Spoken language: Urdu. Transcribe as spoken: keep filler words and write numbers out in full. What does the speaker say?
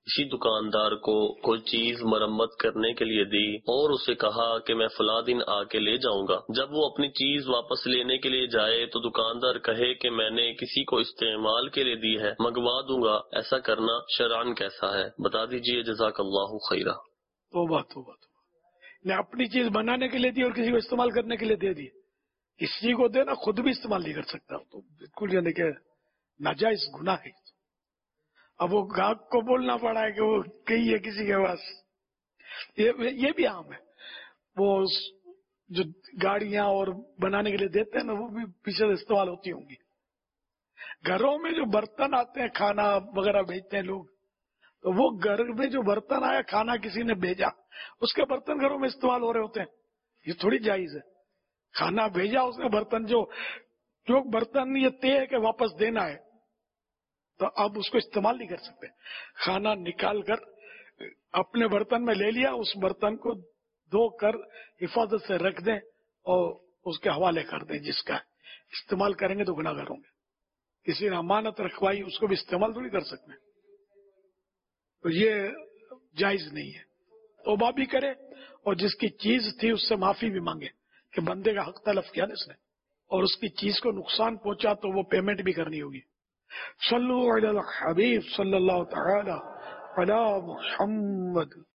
کسی دکاندار کو کوئی چیز مرمت کرنے کے لیے دی اور اسے کہا کہ میں فلاں دن آ کے لے جاؤں گا، جب وہ اپنی چیز واپس لینے کے لیے جائے تو دکاندار کہے کہ میں نے کسی کو استعمال کے لیے دی ہے، منگوا دوں گا، ایسا کرنا شرعاً کیسا ہے؟ بتا دیجئے، جزاک اللہ خیرہ۔ توبہ توبہ توبہ، نے اپنی چیز بنانے کے لیے دی اور کسی کو استعمال کرنے کے لیے دے دی، کسی کو دینا خود بھی استعمال نہیں کر سکتا تو بالکل یعنی کہ ناجائز گناہ ہے۔ اب وہ گاہک کو بولنا پڑا ہے کہ وہ کہی ہے کسی کے پاس، یہ بھی عام ہے، وہ جو گاڑیاں اور بنانے کے لیے دیتے ہیں نا وہ بھی پیچھے سے استعمال ہوتی ہوں گی۔ گھروں میں جو برتن آتے ہیں کھانا وغیرہ بھیجتے ہیں لوگ، تو وہ گھر میں جو برتن آیا کھانا کسی نے بھیجا اس کے برتن گھروں میں استعمال ہو رہے ہوتے ہیں، یہ تھوڑی جائز ہے۔ کھانا بھیجا اس نے برتن، جو جو برتن یہ طے ہے کہ واپس دینا ہے تو اب اس کو استعمال نہیں کر سکتے۔ کھانا نکال کر اپنے برتن میں لے لیا، اس برتن کو دھو کر حفاظت سے رکھ دیں اور اس کے حوالے کر دیں، جس کا استعمال کریں گے تو گناہ گار ہوں گے۔ کسی نے امانت رکھوائی اس کو بھی استعمال تھوڑی کر سکتے ہیں، تو یہ جائز نہیں ہے۔ توبہ بھی کرے اور جس کی چیز تھی اس سے معافی بھی مانگے کہ بندے کا حق تلف کیا اس نے، اور اس کی چیز کو نقصان پہنچا تو وہ پیمنٹ بھی کرنی ہوگی۔ صلو علی الحبیب صلی اللہ تعالی علی محمد۔